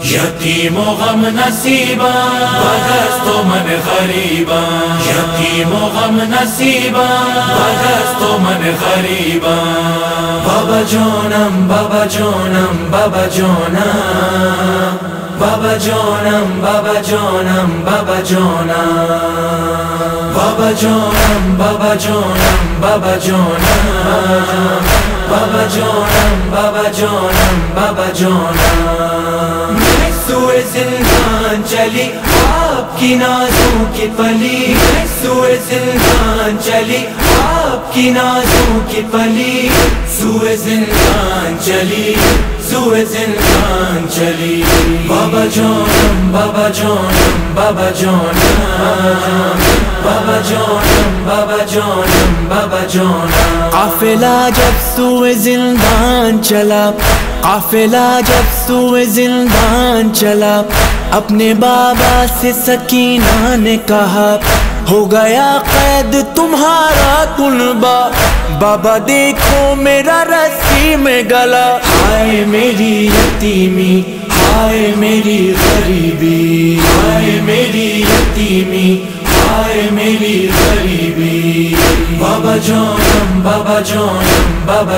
یتیم و غم نصیبا بدست و من غریبا، یتیم و غم نصیبا بدست و من غریبا. بابا جانم بابا جانم بابا جانم، بابا جانم بابا جانم بابا جانم، بابا جانم بابا جانم بابا جانم، بابا جانم بابا جانم بابا جانم. میں سوئے زندان چلی آپ کی نازوں کی پلی، میں سوئے زندان چلی آپ کی نازوں کی پلی، سوئے زندان چلی سوئے زندان چلی. بابا جانم بابا جانم بابا جانم، بابا جانم بابا جانم بابا جانم. قافلہ جب سوئے زندان چلا، قافلہ جب سوئے زندان چلا، اپنے بابا سے سکینہ نے کہا ہو گیا قید تمہارا کنبہ، بابا دیکھو میرا رسی میں گلا. ہائے میری یتیمی ہائے میری غریبی، ہائے میری یتیمی ہائے میری غریبی. بابا جانم بابا جانم بابا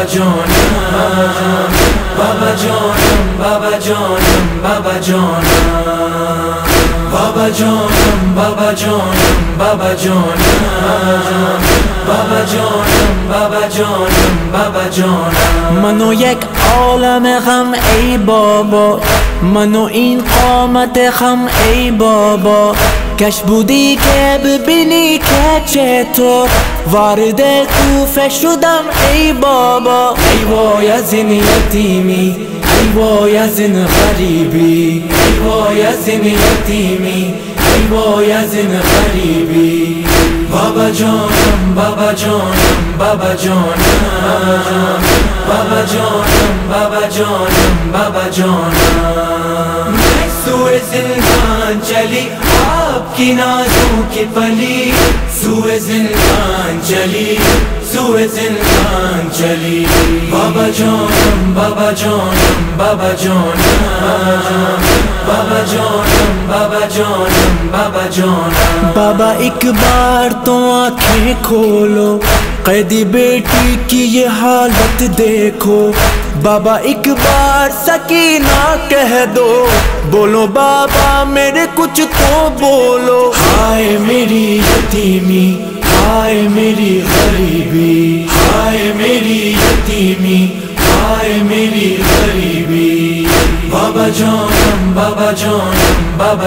جانم، بابا جانم بابا جانم بابا جانم، بابا جانم بابا جانم بابا جانم، بابا جانم بابا جانم بابا جانم. منو یک عالم غم ای بابا، منو این قامت غم ای بابا، کش بودی که ببینی که چطور وارد کوفه شدم ای بابا. ای وای از این یتیمی، ای وای از این غریبی، ای وای از این یتیمی، ای وای از این غریبی. بابا جانم بابا جانم بابا جانم، بابا جانم بابا جانم بابا جانم. میں سوئے زندان چلی آپ کی نازوں کی پلی، سوئے زندان چلی سوئے زندان چلی. بابا جانم بابا جانم بابا جانم، بابا جانم بابا جانم بابا جانم. بابا ایک بار تو آنکھیں کھولو، قیدی بیٹی کی یہ حالت دیکھو. بابا ایک بار سکینہ کہہ دو، بولو بابا میرے کچھ تو بولو. ہائے میری یتیمی ہائے میری غریبی، ہائے میری یتیمی ہائے میری غریبی. بابا جانم بابا جانم بابا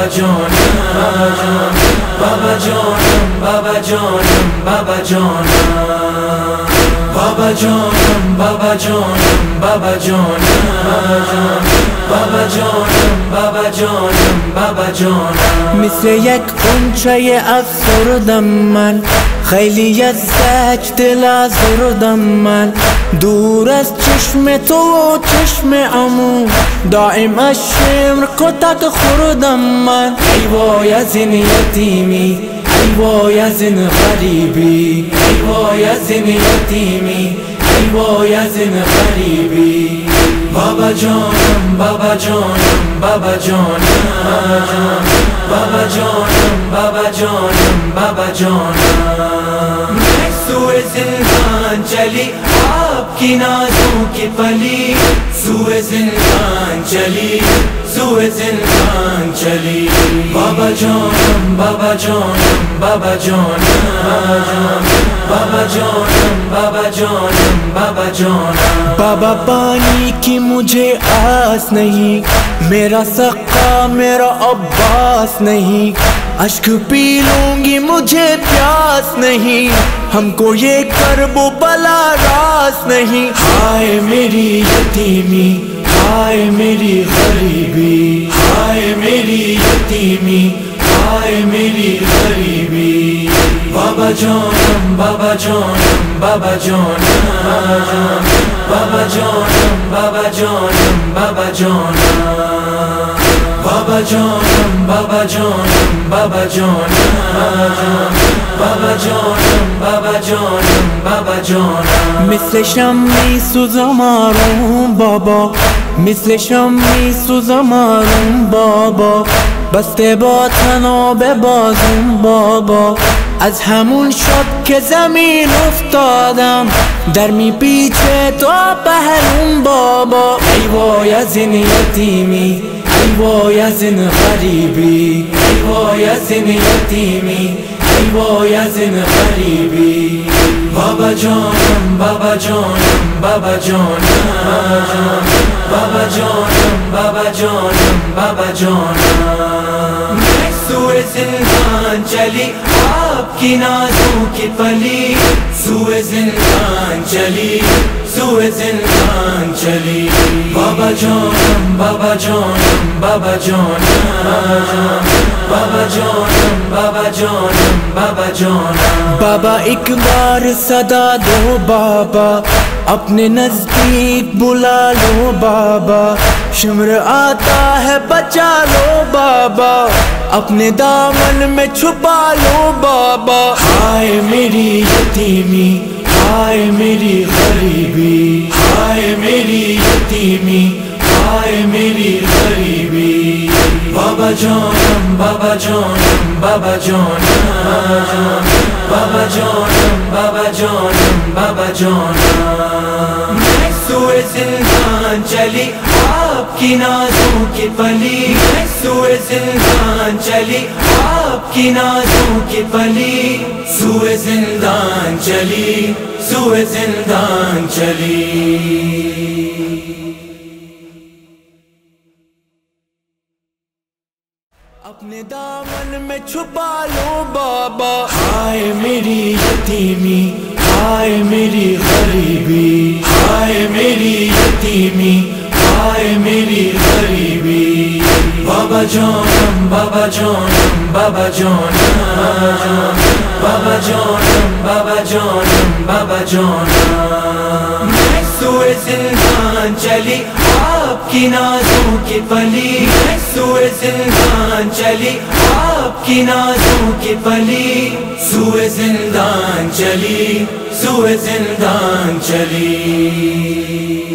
جانم، بابا جانم بابا جانم بابا جانم، بابا جانم بابا جانم بابا جانم، بابا جانم بابا جانم بابا جانم. مثل یک غنچه افسردم من، خیلی از سجد آزردم من، دور از چشم تو و چشم عمو، دائم از شمر کتک خوردم من. ای وای از این یتیمی، ای وای از این غریبی، ای وای از این یتیمی، ای وای از این غریبی. بابا جانم بابا جانم بابا جانم، بابا جانم بابا جانم بابا جانم. میں سوئے زندان چلی آپ کی نازوں کی پلی، سوئے زندان چلی سوئے زندان چلی. بابا جانم بابا جانم بابا جانم، بابا جانم بابا جانم بابا جانم. بابا پانی کی مجھے آس نہیں، میرا سقا میرا عباس نہیں، اشک پی لوں گی مجھے پیاس نہیں، ہم کو یہ کرب و بلا راس نہیں. ہائے میری یتیمی ہائے میری غریبی، ہائے میری یتیمی ہائے میری غریبی. بابا جانم بابا جانم بابا جانم، بابا جانم بابا جانم بابا جانم، بابا جانم بابا جانم بابا جانم، بابا جانم بابا جانم بابا جانم. مثل شمعی سوزم آروم بابا، مثل شمی سوزمانم بابا، بسته با تناب بازم بابا. از همون شب که زمین افتادم در میپیچه تا پهلوم بابا. ای وای از این یتیمی، ای وای از این غریبی، ای وای از این یتیمی، ای وای از این غریبی. بابا جانم بابا جانم بابا جانم، بابا جانم بابا جانم بابا جانم. میں سوئے زندان چلی آپ کی نازوں کی پلی، سوئے زندان چلی، سوئے زندان چلی. بابا جانم بابا جانم بابا جانم، بابا جانم بابا جانم بابا جانم. بابا ایک بار صدا دو بابا، اپنے نزدیک بلا لو بابا. شمر آتا ہے بچا لو بابا، اپنے دامن میں چھپا لو بابا. ہائے میری یتیمی، ہائے میری غریبی، ہائے میری یتیمی، ہائے میری غریبی. بابا جانم بابا جانم بابا جانم، بابا جانم بابا جانم بابا جانم. میں سوئے زندان چلی آپ کی نازوں کی پلی، میں سوئے زندان چلی آپ کی نازوں کی پلی. سوئے زندان چلی، سوئے زندان چلی. اپنے دامن میں چھپا لو بابا. ہائے میری یتیمی، ہائے میری غریبی، ہائے میری یتیمی، ہائے میری غریبی. بابا جانم بابا جانم بابا جانم، بابا جانم بابا جانم بابا جانم. میں سوئے زندان چلی آپ کی نازوں کی پلی، میں سوئے زندان چلی آپ کی نازوں کی پلی. سوئے زندان چلی، سوئے زندان چلی.